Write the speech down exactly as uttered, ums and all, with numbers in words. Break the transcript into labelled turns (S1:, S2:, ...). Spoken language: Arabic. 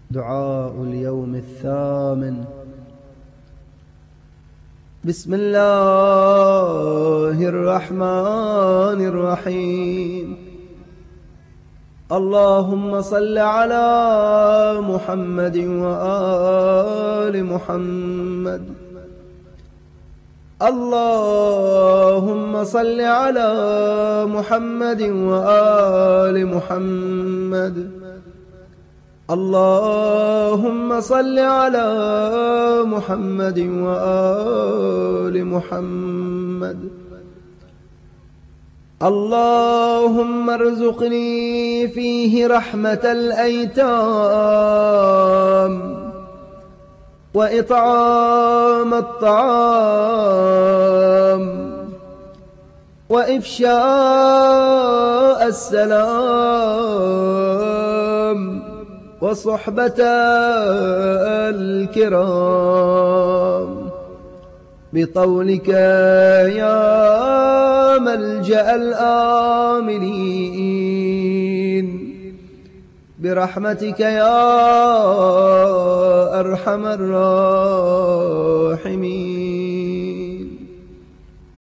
S1: دعاء اليوم الثامن. بسم الله الرحمن الرحيم. اللهم صل على محمد وآل محمد. اللهم صل على محمد وآل محمد. اللهم صل على محمد وآل محمد. اللهم ارزقني فيه رحمة الأيتام وإطعام الطعام وإفشاء السلام وصحبة الكرام بطولك يا ملجأ الآمنين برحمتك يا أرحم الراحمين.